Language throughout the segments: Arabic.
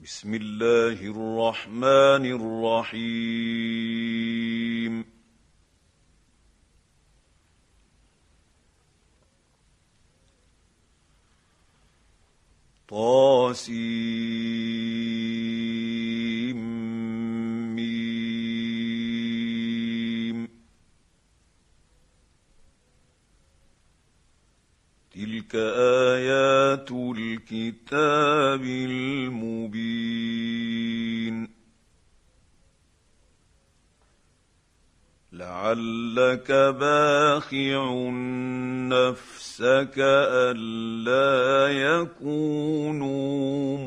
بسم الله الرحمن الرحيم. طاسيم. تلك آيات الكتاب المبين. لعلك باخع نفسك ألا يكونوا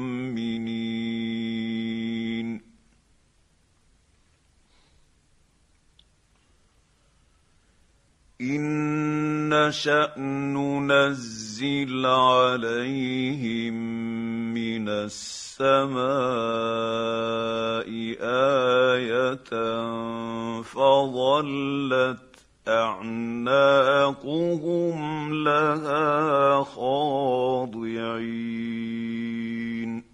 مؤمنين. إن نشأ ننزل عليهم من السماء آية فظلت أعناقهم لها خاضعين.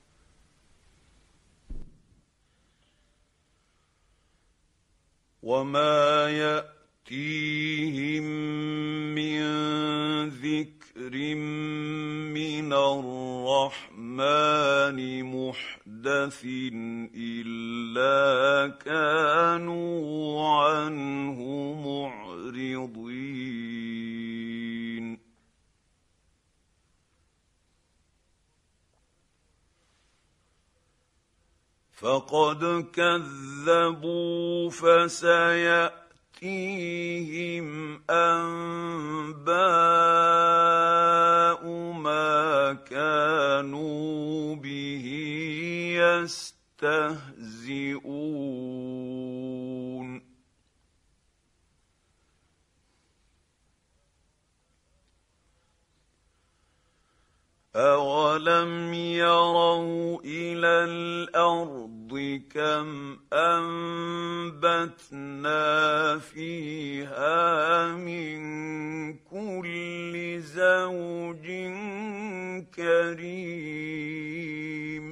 وما يأتيهم من ذكر من الرحمن محدث إلا كانوا عنه معرضين. فقد كذبوا فسيأتيهم أنباء ما كانوا به يستهزئون. أولم يروا إلى الأرض كم أنبتنا فيها من كل زوج كريم.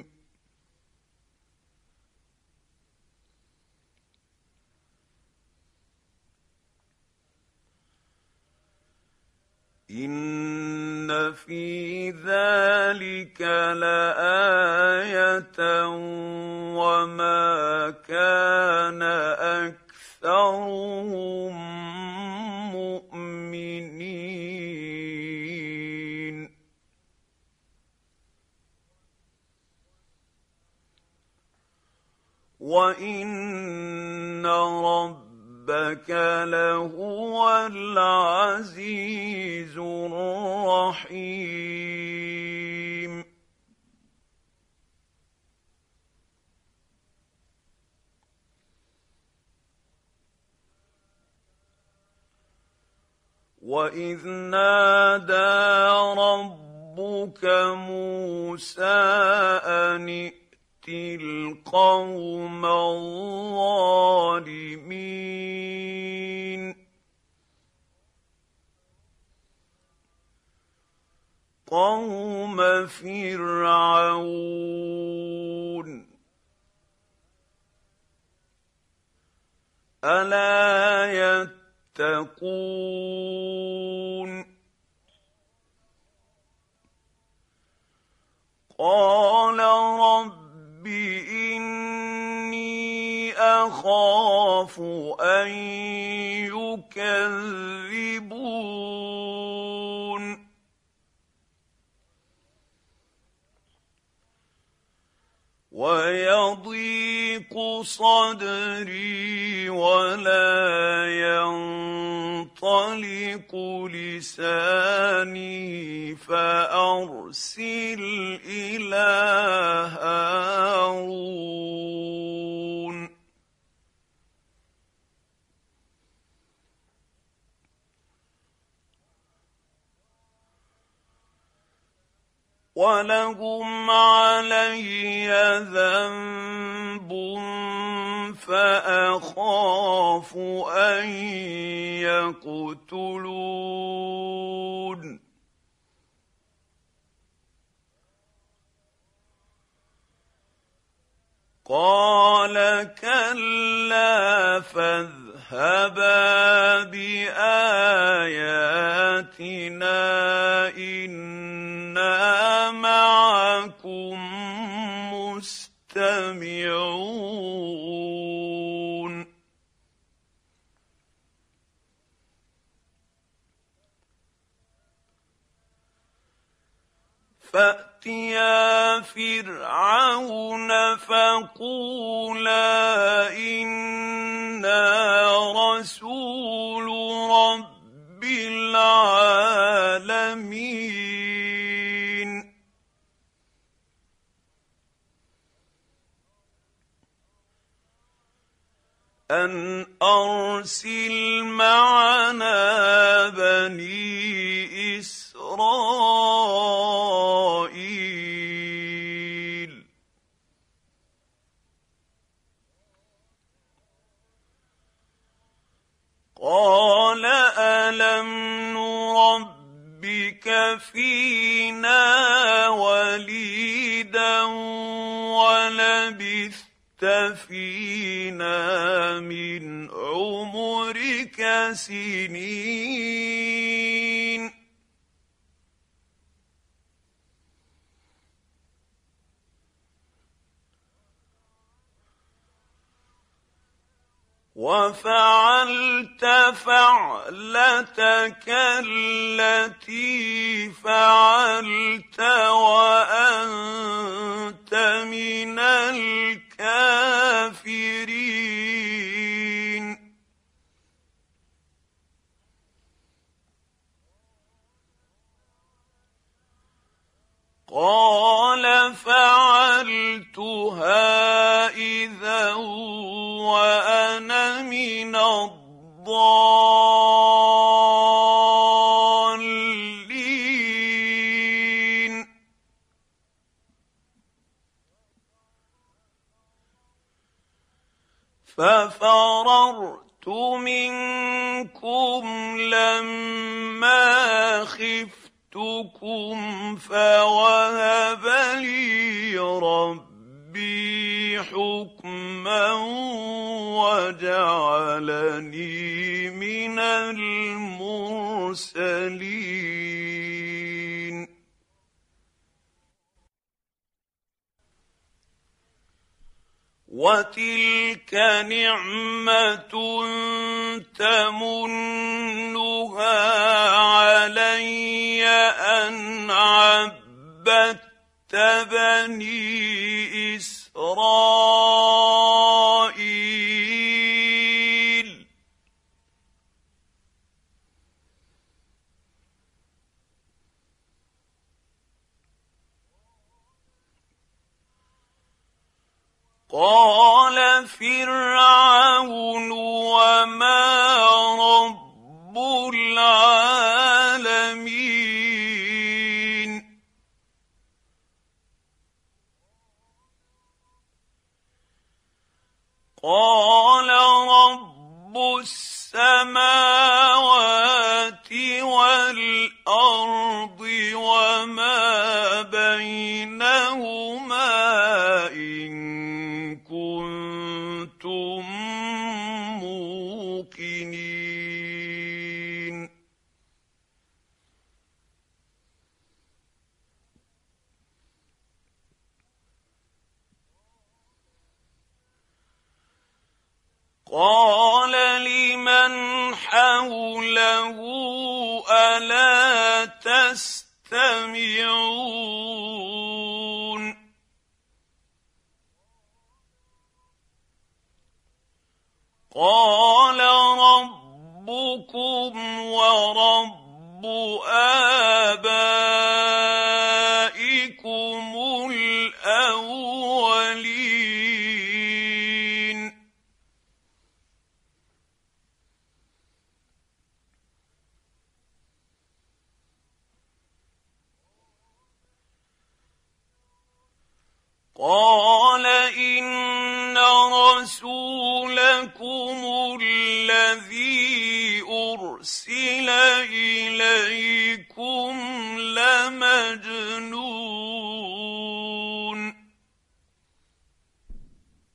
إن في ذلك لآية وما كان أكثرهم مؤمنين. وإن ربك لهو العزيز الرحيم. وإذ نادى ربك موسى أن ائت القوم الظالمين. قوم فرعون ألا يتقون. قال رب إني أخاف أن يكذبون. ويضيق صدري ولا ينطلق لساني فأرسل إلى هارون. ولهم علي ذنب فأخاف أن يقتلون. قال كلا فاذهبا بآياتنا إنا معكم مستمعون فأتيا فرعون فقولا إنا رسول رب العالمين أن أرسل معنا بني إسرائيل قال ألم نربك فينا وليدا ولبثت فينا من عمرك سنين وفعلت فعلتك التي فعلت وأنت من الكافرين قال فعلتها إذا وأنا من الضالين ففررت منكم لما خفتكم فوهب لي ربي حكما وجعلني من المرسلين وتلك نعمة تمنها علي أن عبدت بني إسرائيل قال فرعون وما رب العالمين قال رب السماوات والأرض وما بينهما إن كنتم موقنين قال لمن حوله ألا تستمعون قال ربكم ورب آبائكم الأولين قال إن رسولكم الذي أرسل إليكم لمجنون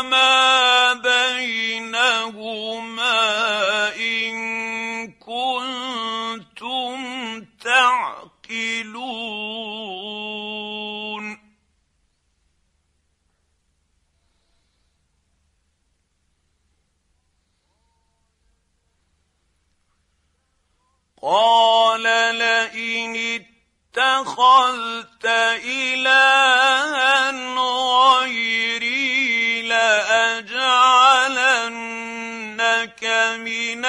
وما بينهما إن كنتم تعقلون. قال لئن اتخذت إلها غيري لأجعلنك من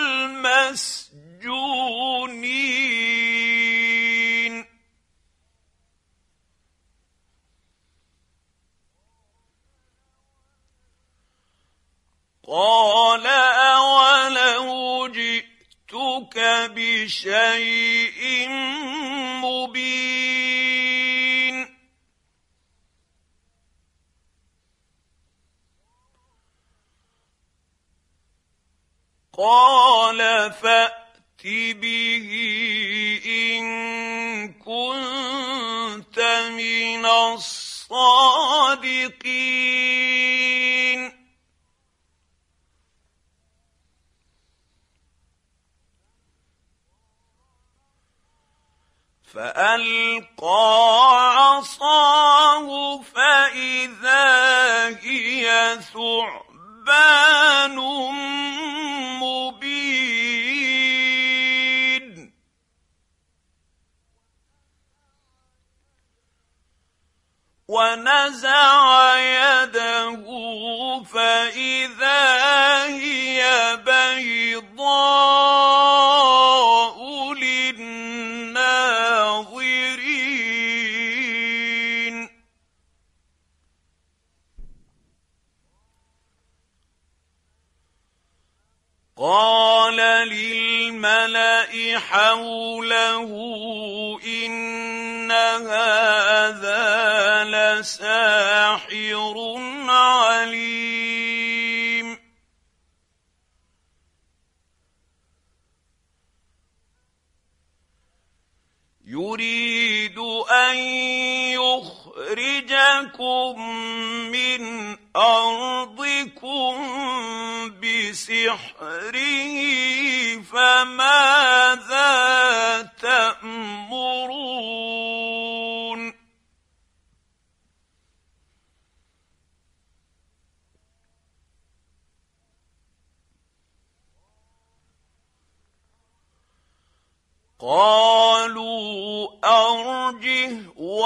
المسجونين. قال أولو جئتك بشيء مبين. قال فأت به إن كنت من الصادقين. فألقى عصاه فإذا هي ثعبان مبين. ونزع يده فإذا هي بيضاء للناظرين. قال للملأ حوله إن هذا لساحر عليم. يريد أن يخرجكم من أرضكم بسحره فماذا تأمرون. قالوا أرجه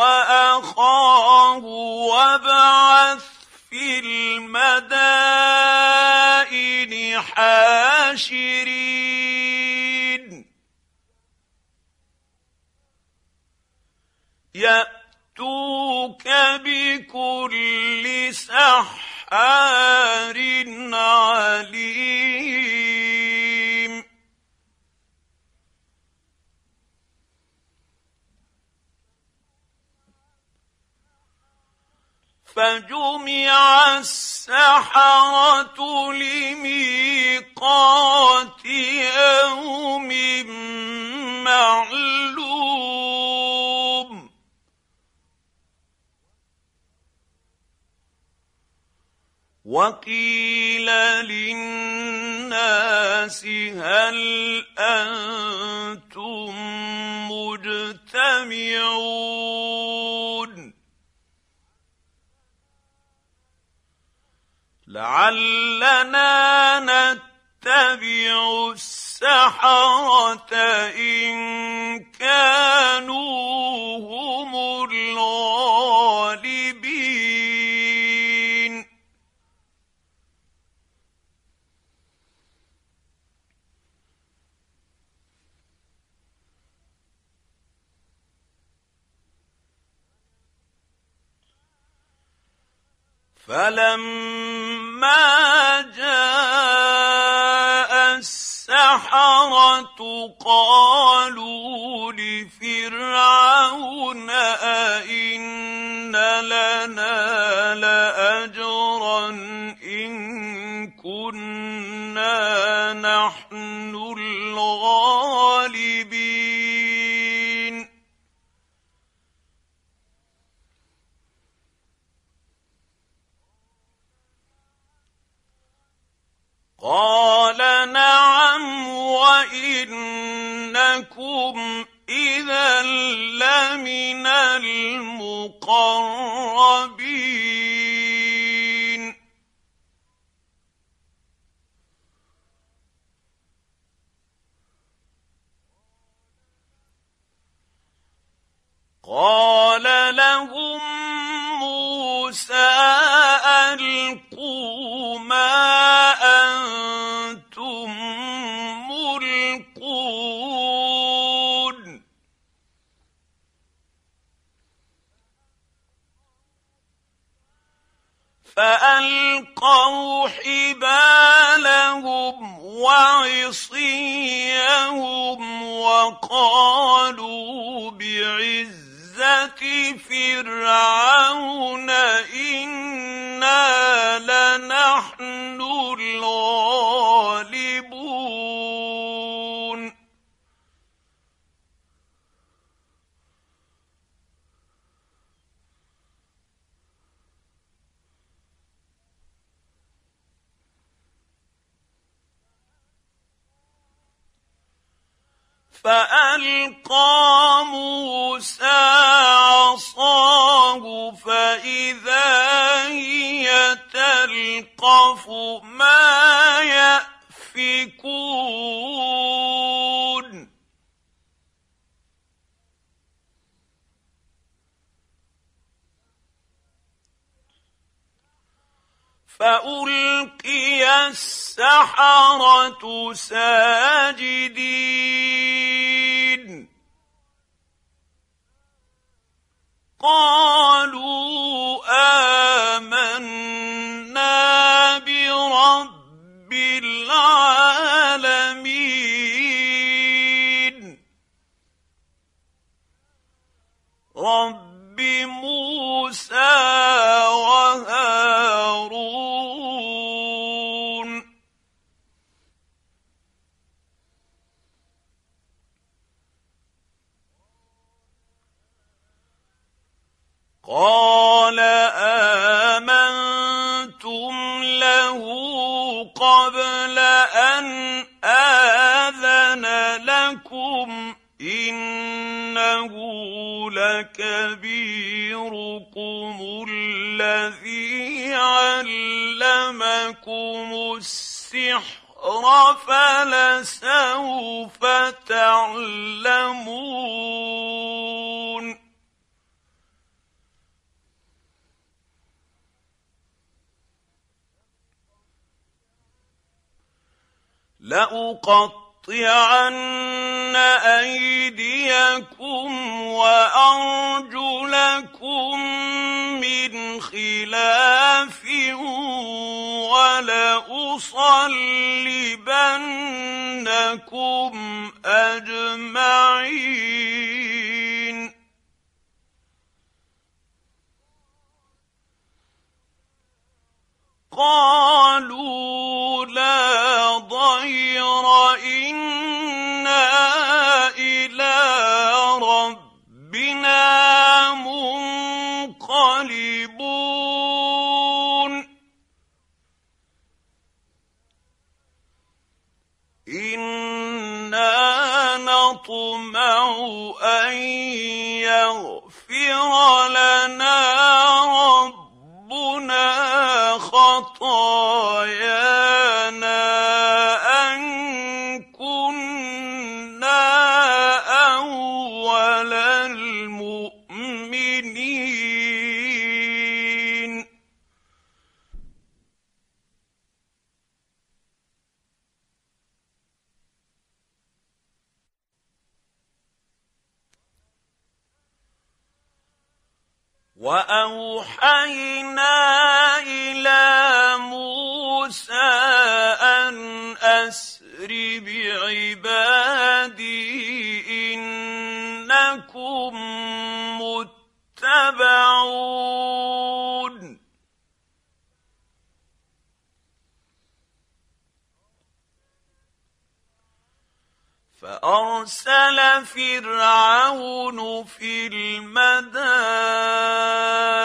وأخاه وابعث في المدائن حاشرين يأتوك بكل سحار عليم. فجمع السحرة لميقات يوم معلوم. وقيل للناس هل أنتم مجتمعون لعلنا نتبع السحرة إن كانوا هم الغالبين. فلما جاء السحرة قالوا لفرعون أئن لنا لأجرا إن كنا نحن الغالبين. قال نعم وإنكم إذا لمن المقربين قال لهم موسى ألقوا ما أنتم ملقون فألقوا حبالهم وعصيهم وقالوا بعزة فرعون إنا لنحن الغالبون فألقى موسى عصاه فإذا هي تلقف ما يأفكون فألقي السحرة ساجدين قالوا آمنا برب العالمين رب موسى وهارون قال آمنتم له قبل أن آذن لكم إنه لكبيركم الذي علمكم السحر فلسوف تعلمون لأقطعن أيديكم وأرجلكم من خلاف ولأصلبنكم أجمعين قالوا لا ضير إنا إلى ربنا منقلبون إنا نطمع أن يغفر لنا ربنا خطايانا أن كنا أول المؤمنين وأوحينا إلى موسى أن أسر بعبادي إنكم متبعون فأرسل فرعون في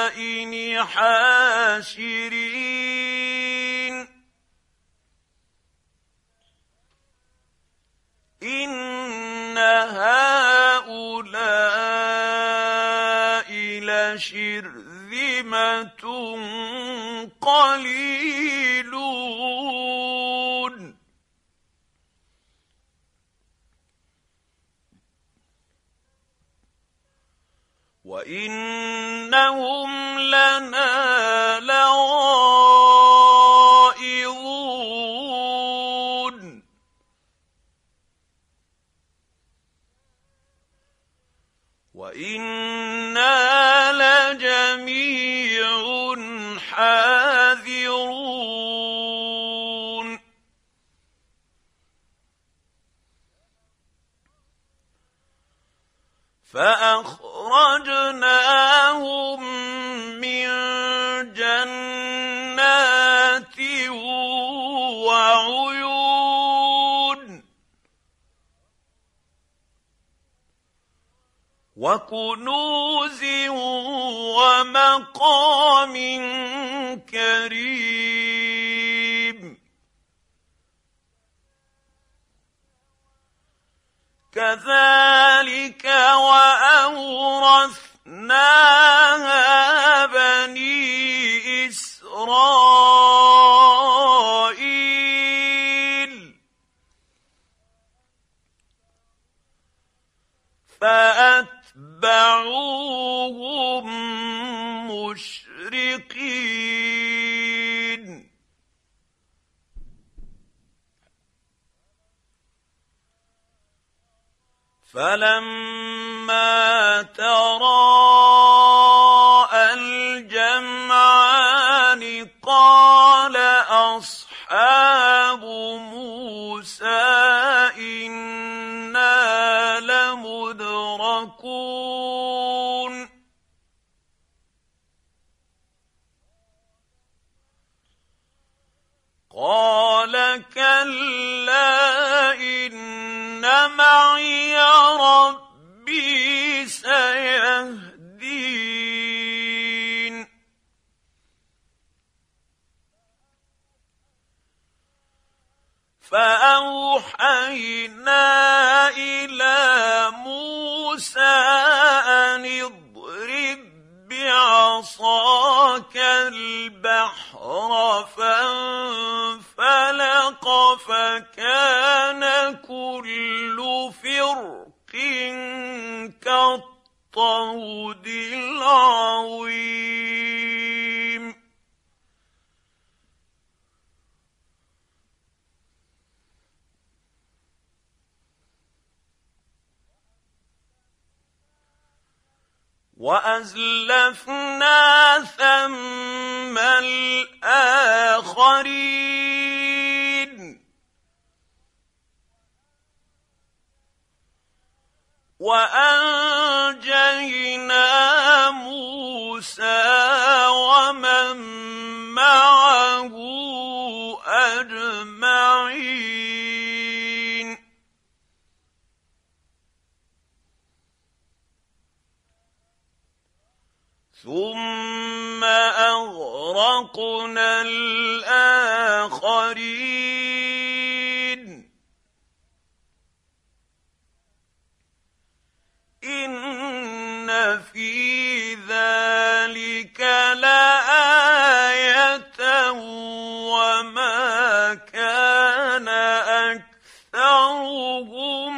المدائن حاشرين شِرْذِمَةٌ قَلِيلُونَ وَإِنَّهُمْ لَنَا لَغَائِظُونَ وَإِنَّا لَجَمِيعٌ حَاذِرُونَ فَأَخْرَجْنَاهُم مِّن جَنَّاتٍ وَعُيُونٍ وَكُنُوزٍ وَمَقَامٍ كَرِيمٍ كَذَلِكَ وَأَوْرَثْنَاهَا بَنِي إِسْرَائِيلَ فَأَتْبَعُوهُم مُّشْرِقِينَ فَلَمَّا تَرَاءَى الْجَمْعَانِ قَالَ أَصْحَابُ مُوسَىٰ إِنَّا لَمُدْرَكُونَ قَالَ كَلَّا إِنَّ مَعِيَ رَبِّي سَيَهْدِينِ فَأَوْحَيْنَا إِلَىٰ مُوسَىٰ أَنِ اضْرِب بِّعَصَاكَ الْبَحْرَ فَانفَلَقَ فَكَانَ كُلُّ فِرْقٍ كَالطَّوْدِ الْعَظِيمِ وَأَزْلَفْنَا ثَمَّ الْآخَرِينَ وَأَنجَيْنَا مُوسَىٰ وَمَن مَّعَهُ أَجْمَعِينَ ثُمَّ أَغْرَقْنَا الْآخَرِينَ إِنَّ فِي ذَٰلِكَ لَآيَةً وَمَا كَانَ أَكْثَرُهُم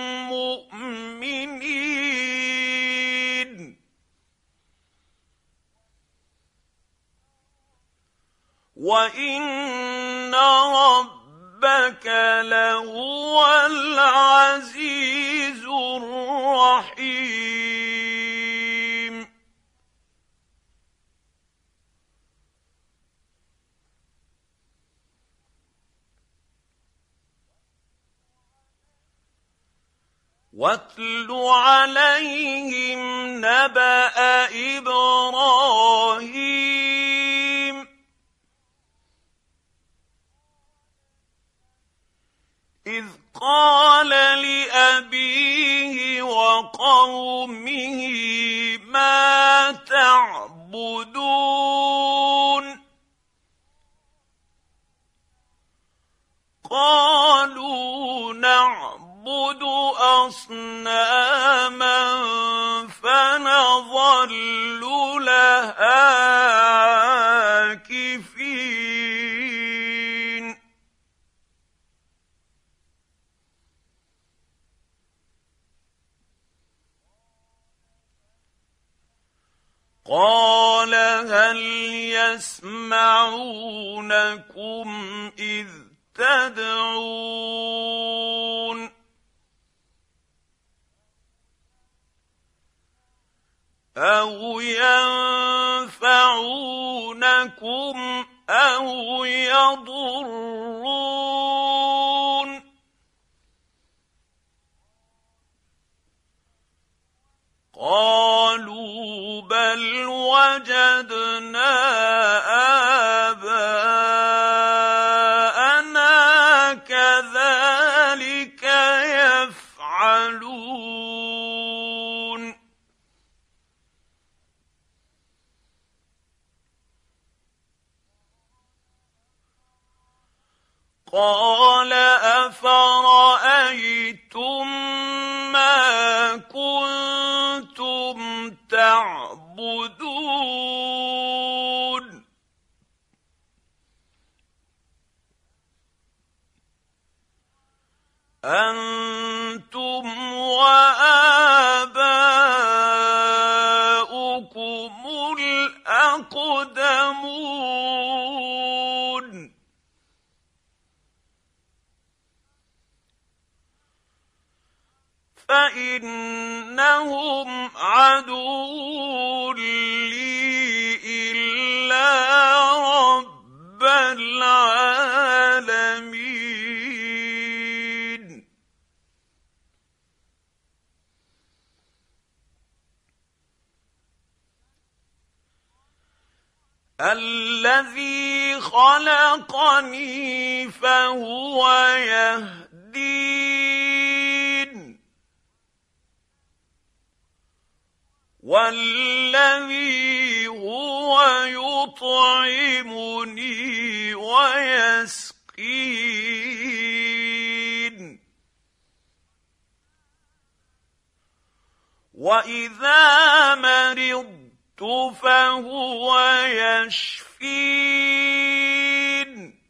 مُّؤْمِنِينَ وَإِنَّ رَبَّكَ لَهُوَ الْعَزِيزُ الرَّحِيمُ وَاتْلُ عَلَيْهِمْ نَبَأَ إِبْرَاهِيمَ إِذْ قَالَ لِأَبِيهِ وَقَوْمِهِ مَا تَعْبُدُونَ قَالُوا نَعْبُدُ أَصْنَامًا فَنَظَلُّ قال هل يسمعونكم إذ تدعون أو ينفعونكم أو يضرون قالوا بل وجدنا آباءنا كذلك يفعلون قال أفرأيتم ما كنتم تعبدون أنتم وآباؤكم الأقدمون فإنهم عدو لي إلا رب العالمين الذي خلقني فهو يهدين والذي هو يطعمني ويسقين وإذا مرضت فهو يشفين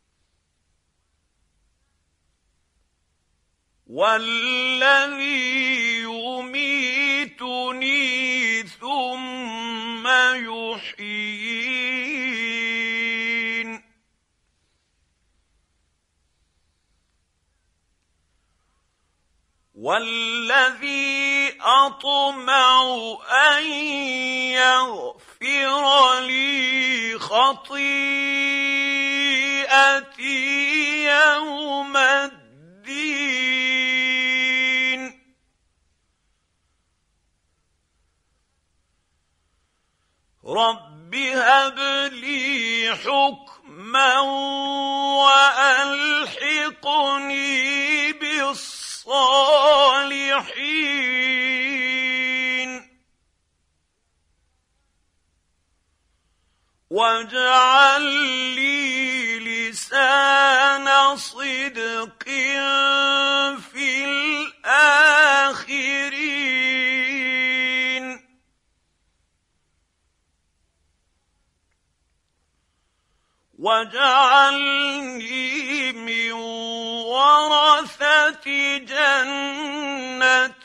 والذي يميتني ثم يحيين والذي أطمع أن يغفر لي خطيئتي يوم الدين رب هب لي حكما وألحقني بالصالحين واجعل لي لسان صدق في الآخرين واجعلني من ورثة جنة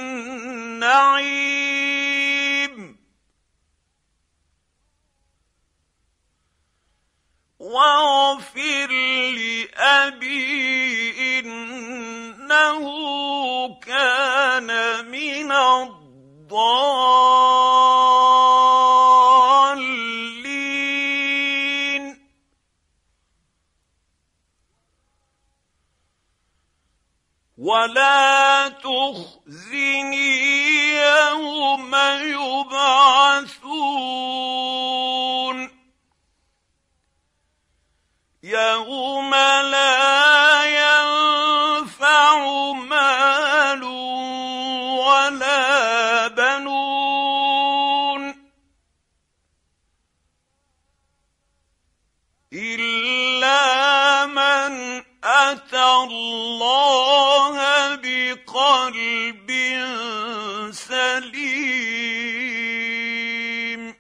النعيم واغفر لأبي إنه كان من الضالين ولا تخزني يوم يبعثون يوم لا ينفع مال ولا بنون إلا من أتى الله بقلب سليم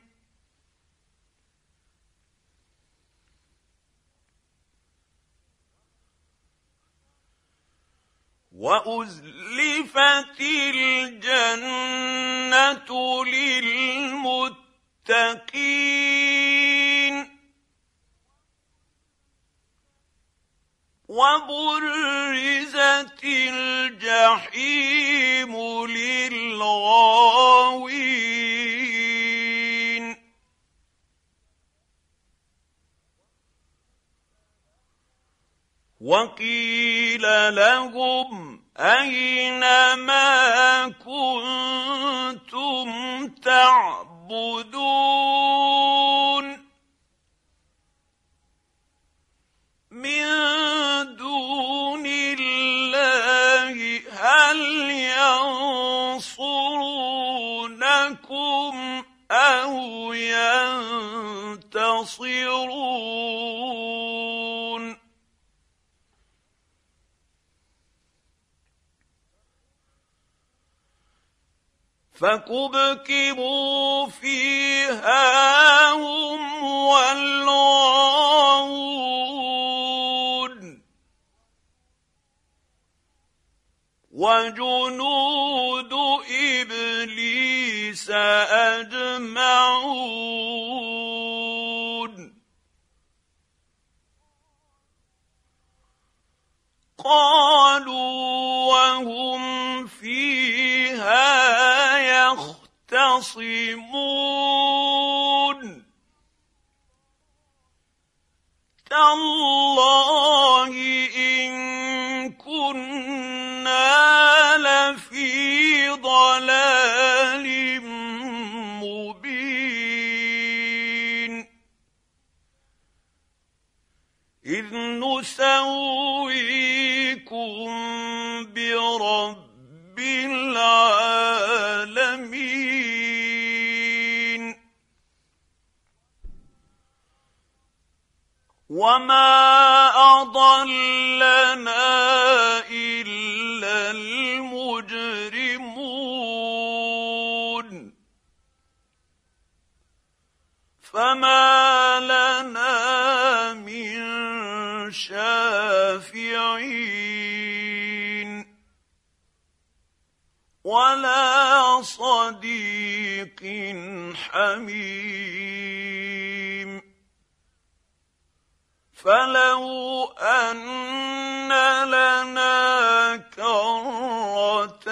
وأزلفت الجنة للمتقين للمتقين وبرزت الجحيم للغاوين وقيل لهم أين ما كنتم تعبدون من دون الله هل ينصرونكم أو ينتصرون فكبكبوا فيها هم والغاوون وجنود إبليس أجمعون قالوا وهم فيها يختصمون تالله إن كنا لفي ضلال مبين إذ نسويكم برب العالمين وما أضلنا إلا المجرمون فما لنا من شافعين ولا صديق حميم فلو أن لنا كرة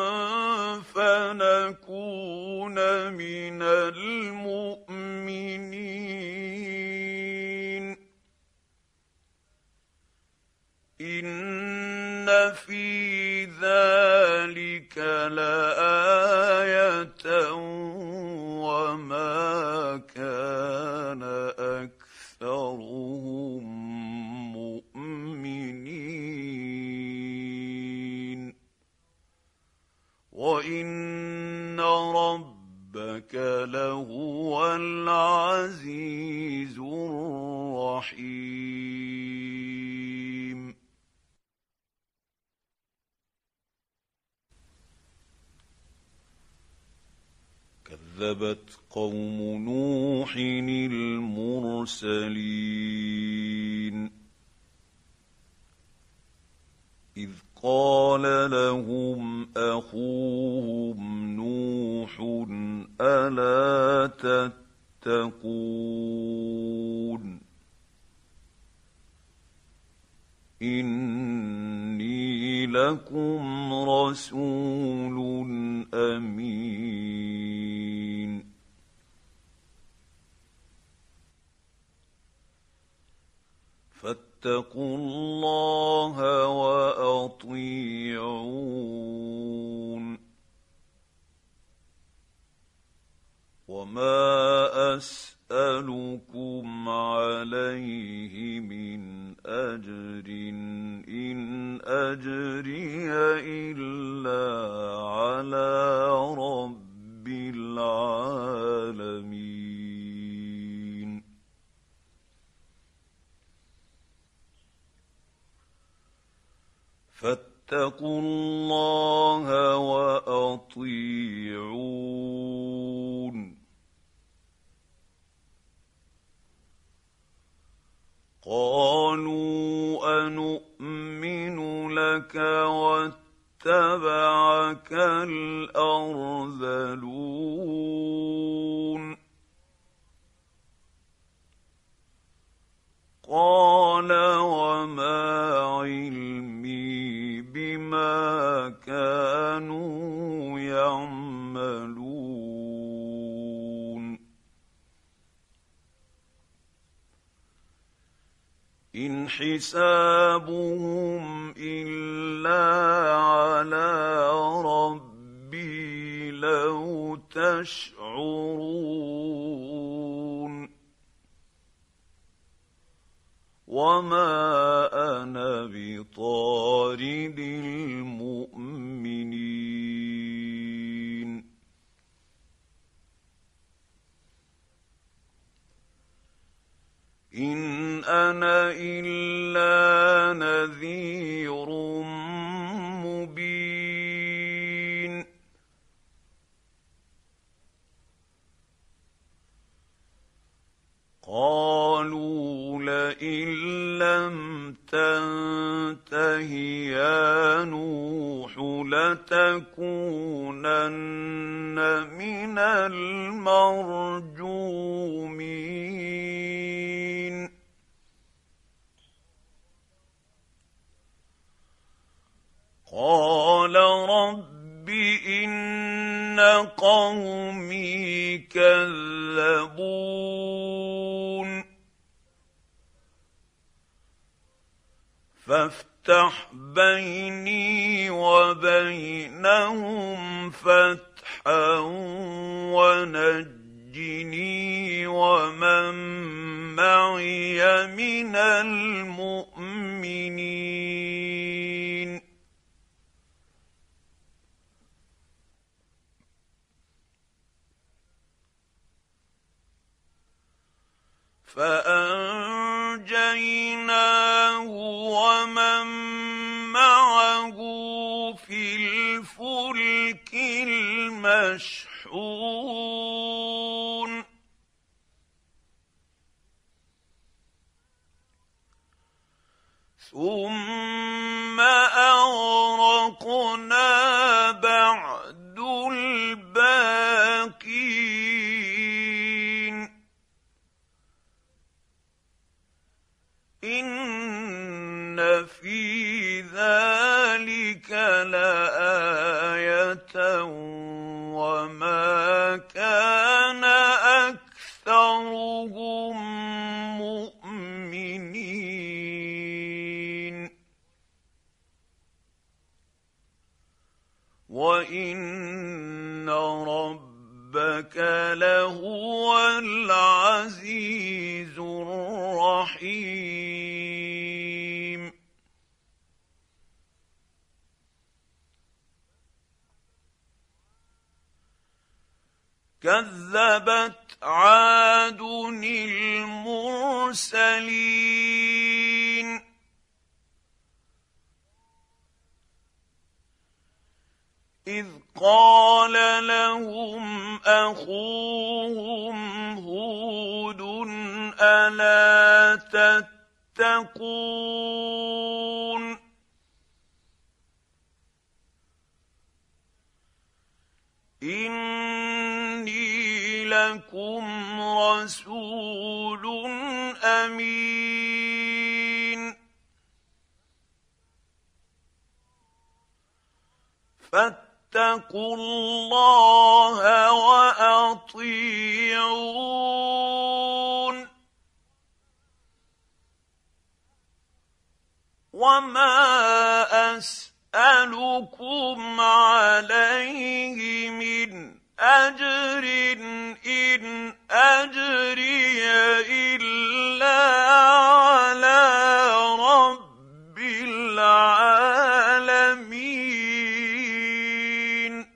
فنكون من المؤمنين إن في ذلك لآية وما كان أكثرهم مؤمنين وإن ربك لهو العزيز الرحيم كذبت قوم نوح المرسلين إذ قال لهم أخوهم نوح ألا تتقون إني لكم رسول أمين فاتقوا الله وأطيعون وما أسألكم عليه من أجر إن أجري إلا على رب العالمين فاتقوا الله وأطيعون قالوا أنؤمن لك واتبعك الأرذلون حسابهم إلا على ربي لو تشعرون وما أنا بطارد المؤمنين إن أنا إلا نذير مبين قالوا لئن لم تنته يا نوح لتكونن من المرجومين قال رب إن قومي كذبون فافتح بيني وبينهم فتحا ونجني ومن معي من المؤمنين فأنجيناه ومن معه في الفلك المشحون ثم أغرقنا بعد الباقين إن في ذلك لآية وما كان أكثرهم مؤمنين وإن ربك لهو العزيز الرحيم كذبت عاد المرسلين إذ قال لهم أخوهم هود ألا تتقون إني لكم رسول أمين فاتقوا الله وأطيعون وما أسألكم عليه من أجر إن أجري إلا على رب العالمين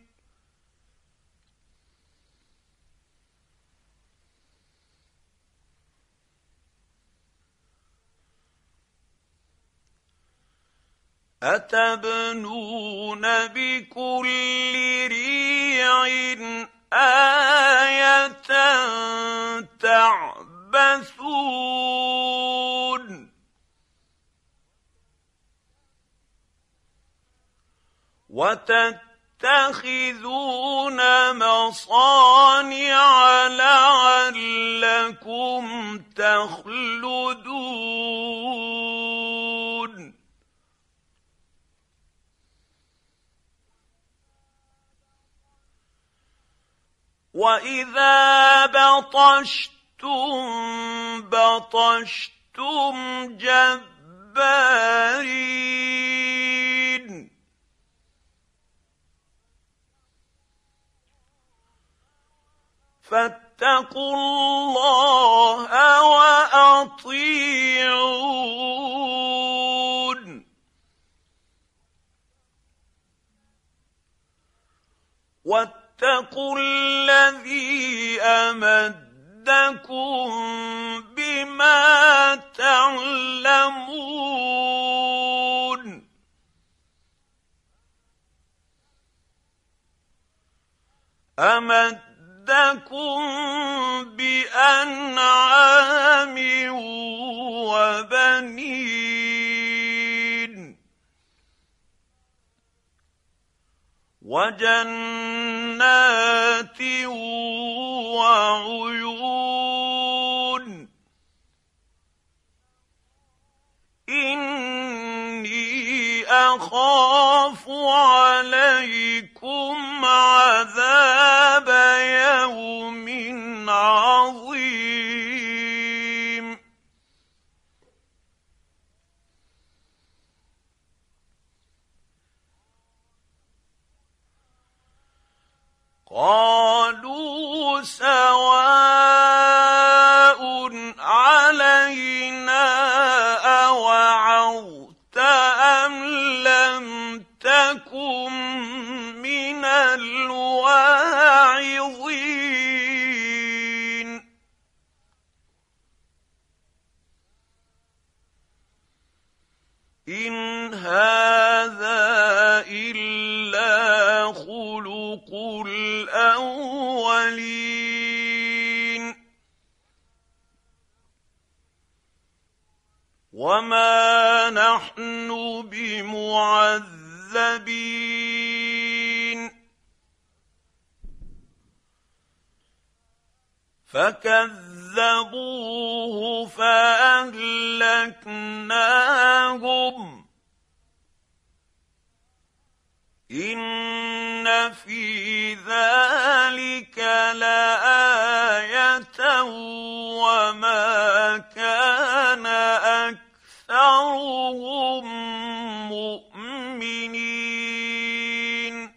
أتبنون بكل ريع آية تعبثون وتتخذون مصانع لعلكم تخلدون وإذا بطشتم بطشتم جبارين فاتقوا الله وأطيعون واتقوا الذي أمدكم بما تعلمون أمدكم بأنعام وبنين وجنات وعيون إني أخاف عليكم عذاب يوم عظيم قالوا سواء علينا أوعظت أم لم تكن من الواعظين إن هذا إلا خلق الأولين وما نحن بمعذبين فكذبوه فأهلكناهم إن في ذلك لآية وما كان أكثرهم مؤمنين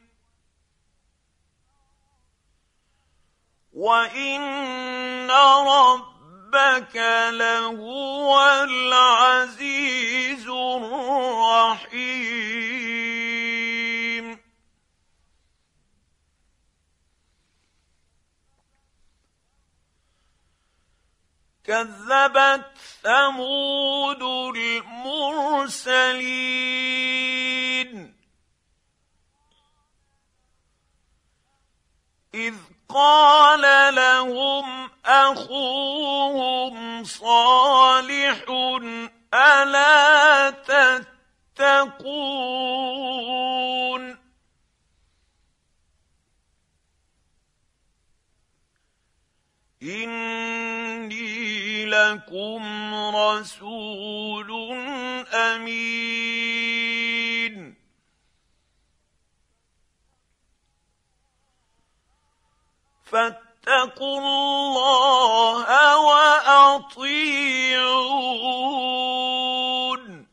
وإن ربك لهو العزيز الرحيم كذبت ثمود المرسلين إذ قال لهم أخوهم صالح ألا تتقون إني لكم رسول أمين فاتقوا الله وأطيعون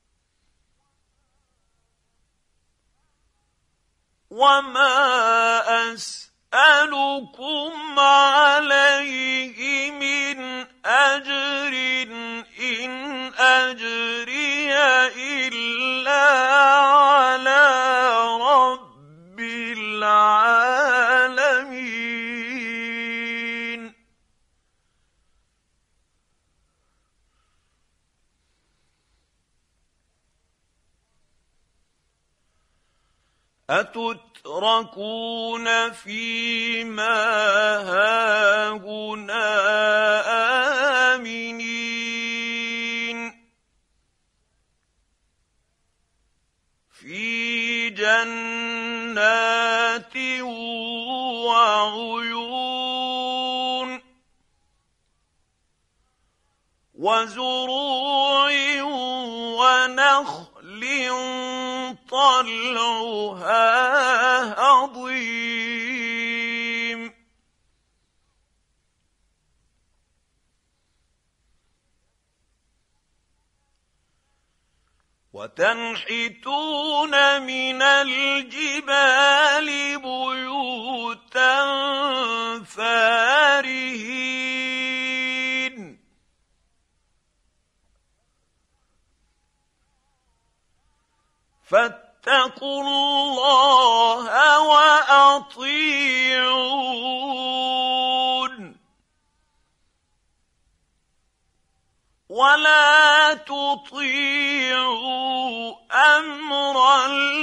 وما أسألكم عليه من أجر إن أجري إلا على رب العالمين أتتركون فيما هاهنا آمنين في جنات وعيون وزروع ونخل طلعها هضيم وتنحتون من الجبال بيوتا فارهين فاتقوا الله وأطيعون ولا تطيعوا أمر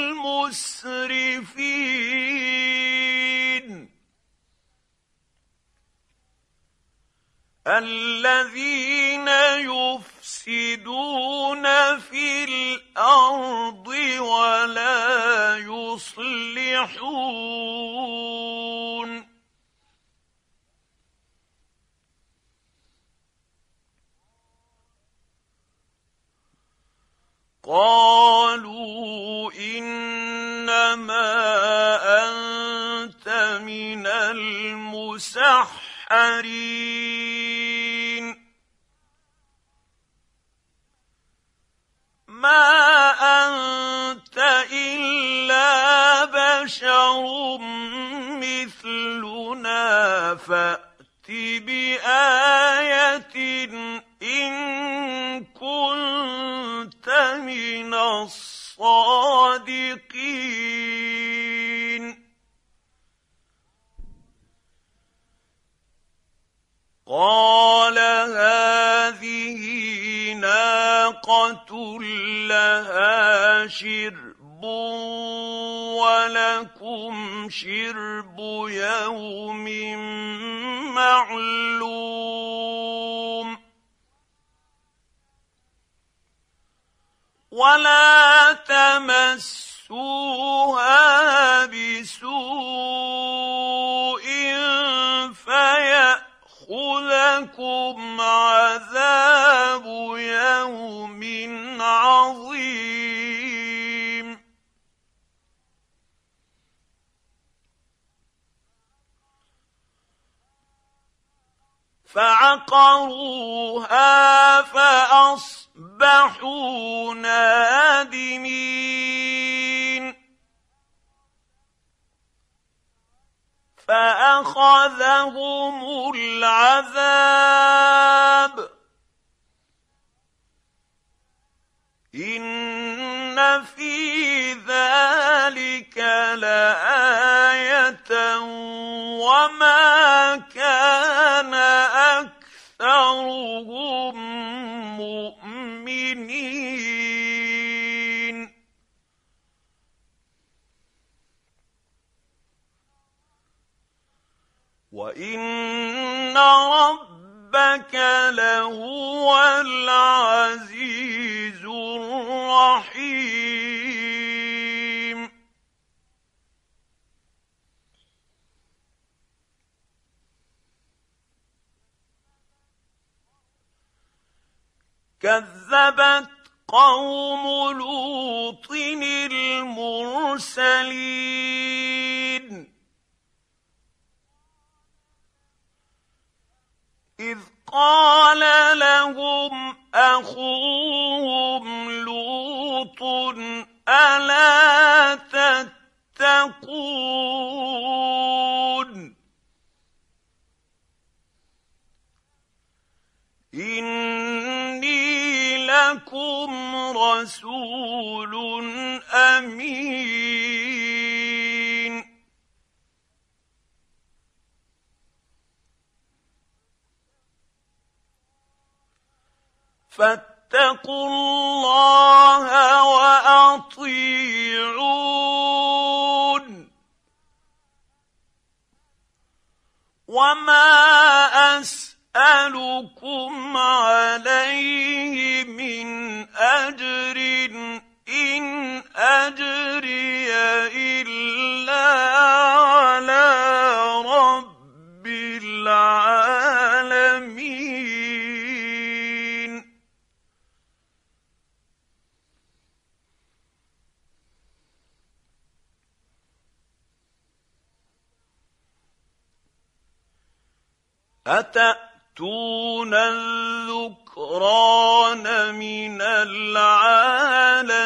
المسرفين الذين يفسدون في الأرض ولا يصلحون قالوا إنما أنت من المسحرين ما أنت إلا بشر مثلنا فأت بآية إن كنت من الصادقين قال هذه ناقة لها شرب ولكم شرب يوم معلوم ولا تمسوها بسوء فيأخذكم عذاب يوم عظيم فعقروها فأصبحوا نادمين فأخذهم العذاب إن في ذلك لآية وما كان أكثرهم مؤمنين وإن ربك لهو العزيز الرحيم كذبت قوم لوط المرسلين إذ قال لهم أخوهم لوط ألا تتقون إني لكم رسول أمين فاتقوا الله وأطيعون وما أسألكم عليه من أجر إن أجري إلا على رب العالمين أتأتون الذكران من العالمين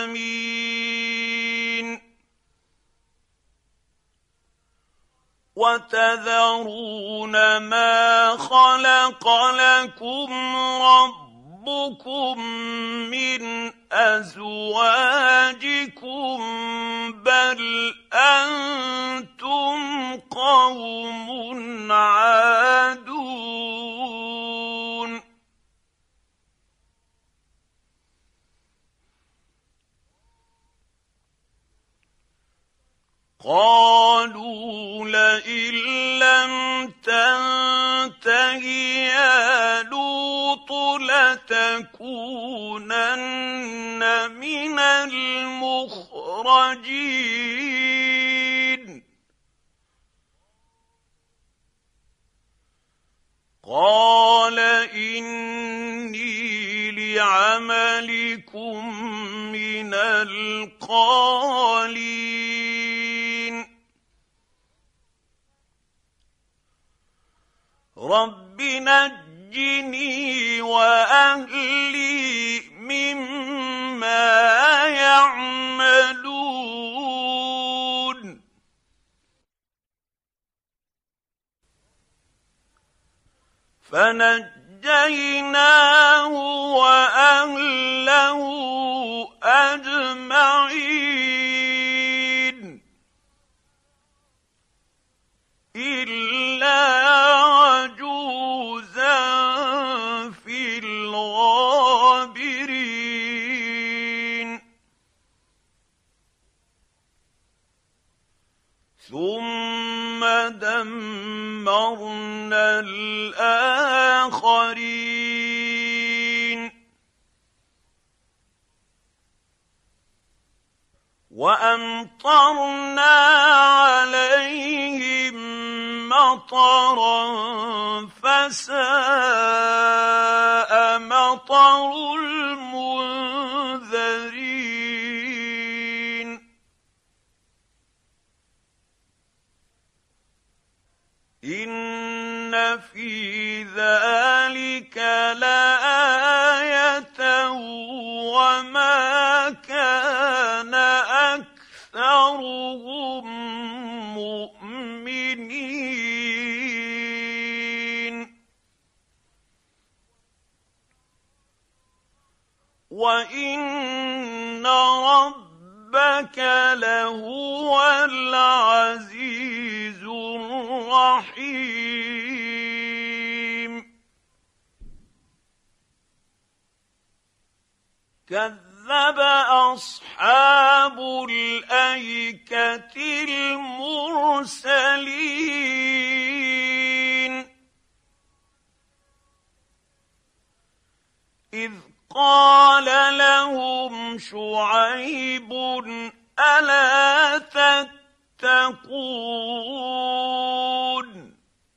وتذرون ما خلق لكم ربكم من أزواجكم بل أنتم قوم عادون قالوا لئن لم تنته يا لوط لتكونن من المخرجين قال إني لعملكم من القالين رب نجني وأهلي مما يعملون فنجيناه وأهله أجمعين إلا عجوزا في الغابرين ثم دمرنا الآخرين وأمطرنا عليهم مطرا فساء مطر المنذرين إن في ذلك لآية وما كان أكثرهم مؤمنين وإن ربك لهو العزيز الرحيم كذب أصحاب الأيكة المرسلين إذ قال لهم شعيب ألا تتقون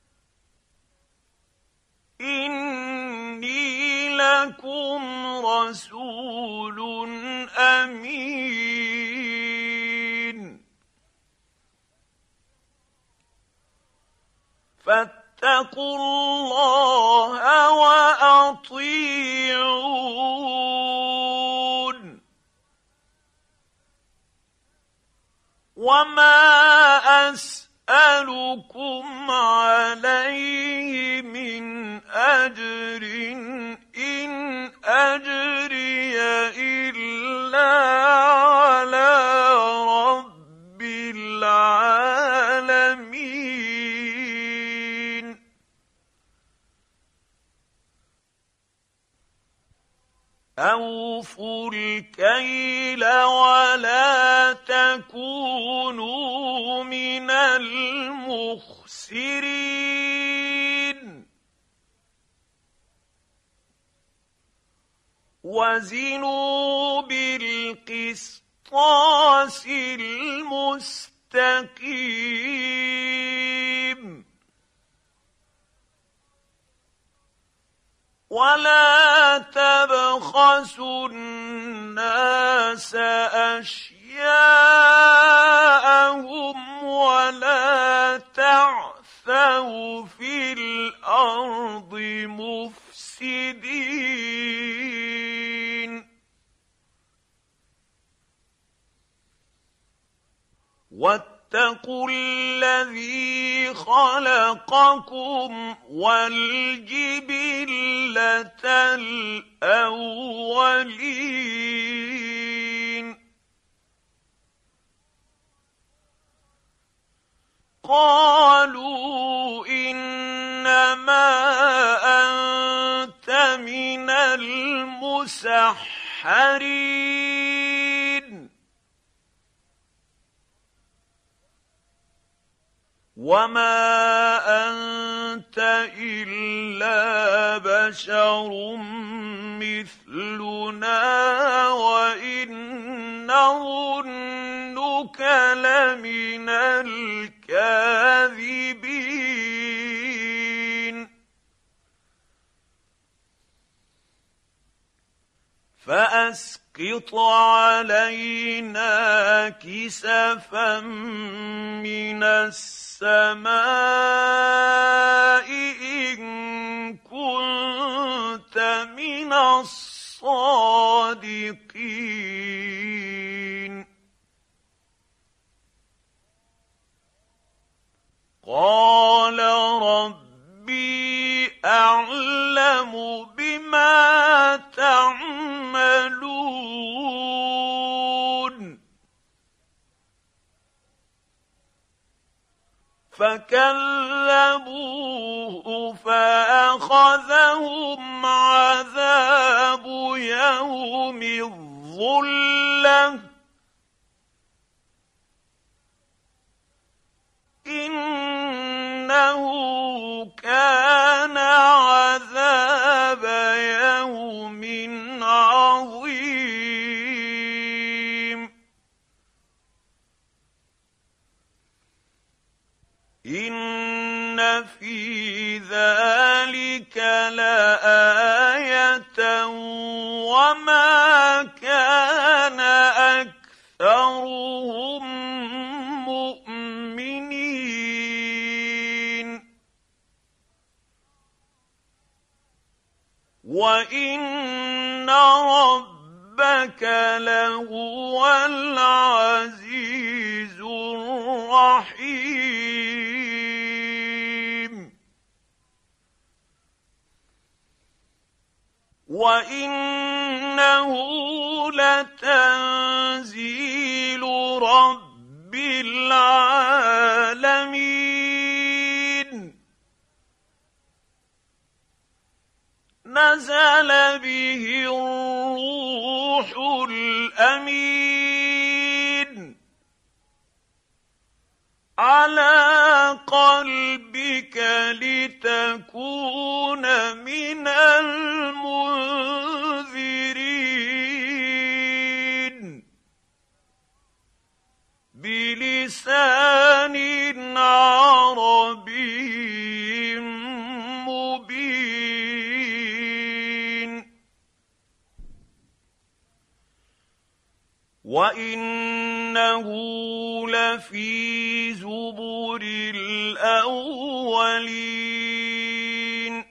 إني لكم رسول أمين فاتقوا الله وأطيعون وما أسألكم عليه من أجر إن أجري إلا على رب العالمين أوفوا الكيل ولا تكونوا من المخسرين وزنوا بالقسطاس المستقيم ولا تبخسوا الناس أشياءهم ولا تعثوا في الأرض مفسدين واتقوا الذي خلقكم والجبلة الأولين قالوا إنما أنت من المسحرين وما أنت إلا بشر مثلنا وإن نظنك لمن الكاذبين فأسقط علينا كسفا من السماء إن كنت من الصادقين قال ربي أعلم بما تعملون فكذبوه فأخذهم عذاب يوم الظلة إنه كان عذاب يوم عظيم إن في ذلك لآية وما كان أكثرهم مؤمنين وإن ربك لهو العزيز الرحيم وإنه لتنزيل رب العالمين نزل به الروح الأمين على قلبك لتكون من المنذرين بلسان عربي مبين وإنه لفي زبر الأولين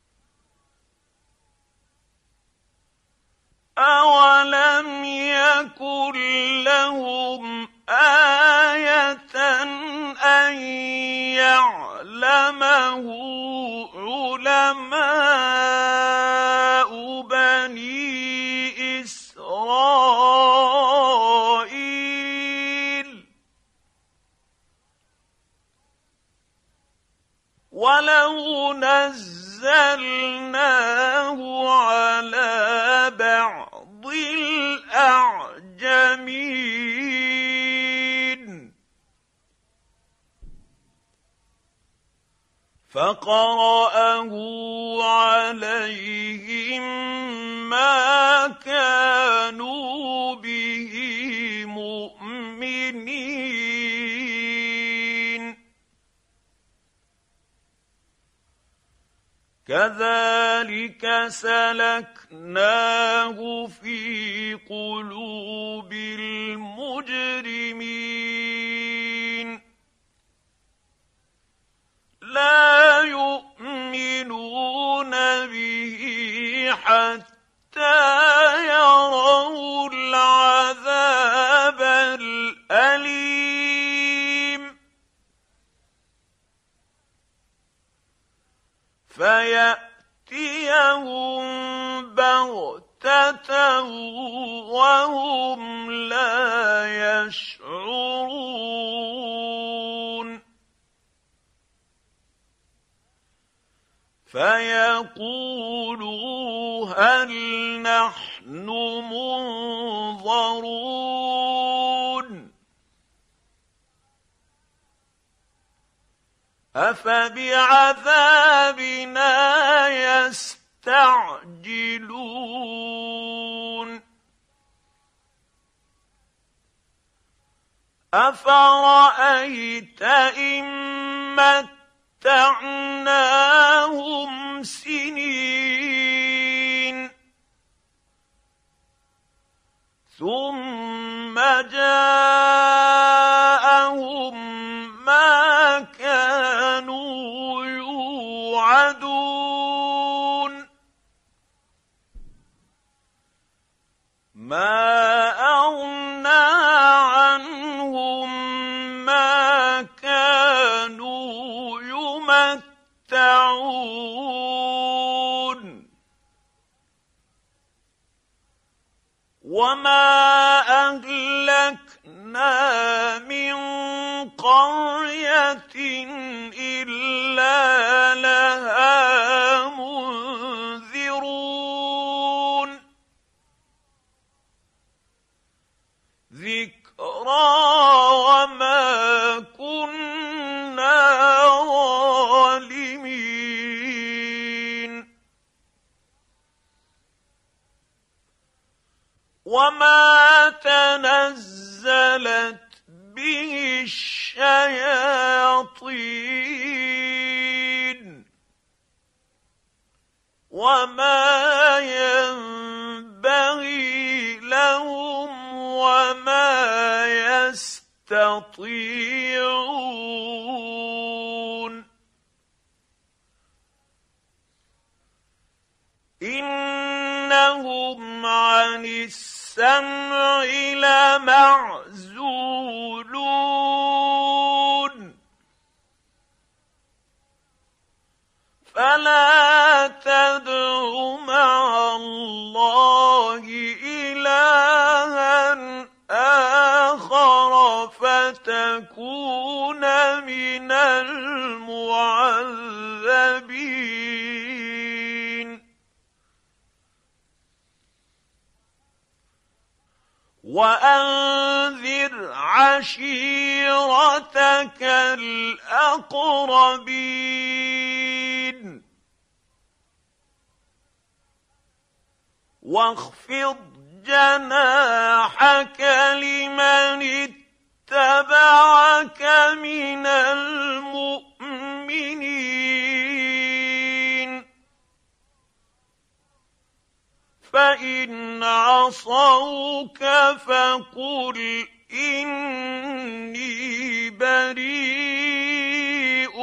أولم يكن لهم آية أن يعلمه علماء بني إسرائيل ولو نزلناه على بعض الأعجمين فقرأه عليهم ما كانوا به مؤمنين كذلك سلكناه في قلوب المجرمين لا يؤمنون به حتى يروا العذاب الأليم وهم لا يشعرون فيقولوا هل نحن منظرون أفبعذابنا يستعجلون أفرأيت إن متعناهم سنين ثم جاءهم ما كانوا يوعدون ما أغنى عنهم ما كانوا يمتعون وما أهلكنا من قرية إلا لها منذرون ذكرى وما كنا ظالمين وما تنزلت به الشياطين وما ينبغي لهم وما يستطيعون إنهم عن السمع لمعزولون فلا تدع مع الله إلها آخر فتكون من المعذبين وأنذر عشيرتك الأقربين واخفض جناحك لمن اتبعك من المؤمنين فإن عصوك فقل إني بريء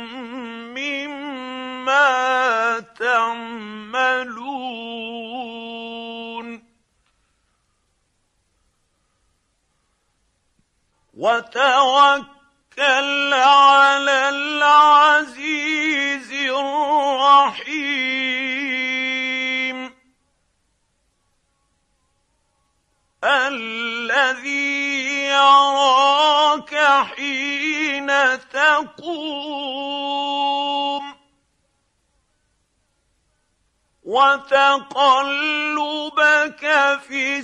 مما تعملون وتوكل على العزيز الرحيم الذي يراك حين تقوم وتقلبك في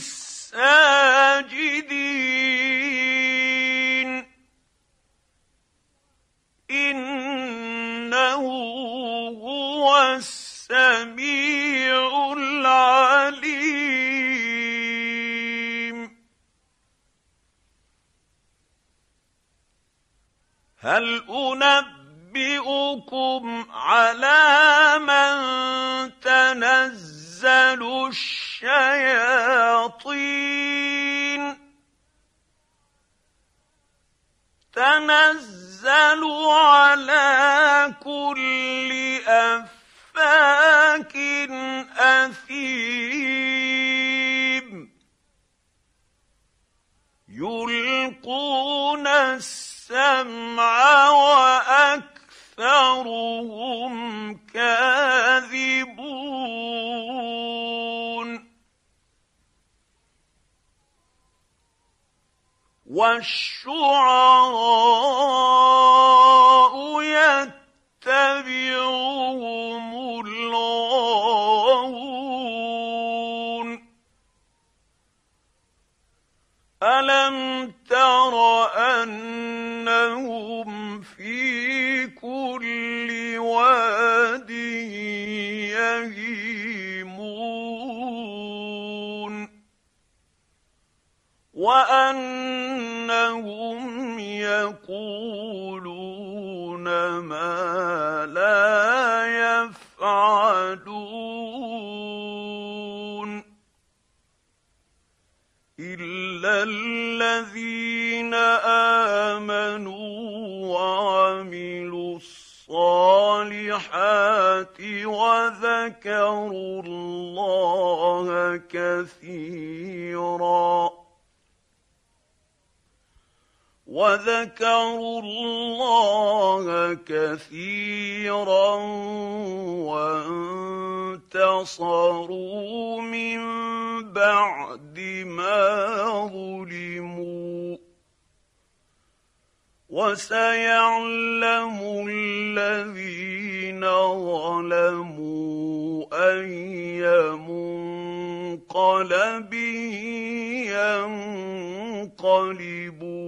الساجدين إنه هو السميع العليم هل أنبئكم على من تنزل الشياطين تنزل على كل أفاك أثيم يلقون السمع وأكثرهم كاذبون والشعراء يتبعهم الغاوون ألم تر أنهم في كل واد يهيمون وأنهم يقولون ما لا يفعلون إلا الذين آمنوا وعملوا الصالحات وذكروا الله كثيرا وانتصروا من بعد ما ظلموا وسيعلم الذين ظلموا أي منقلب ينقلبون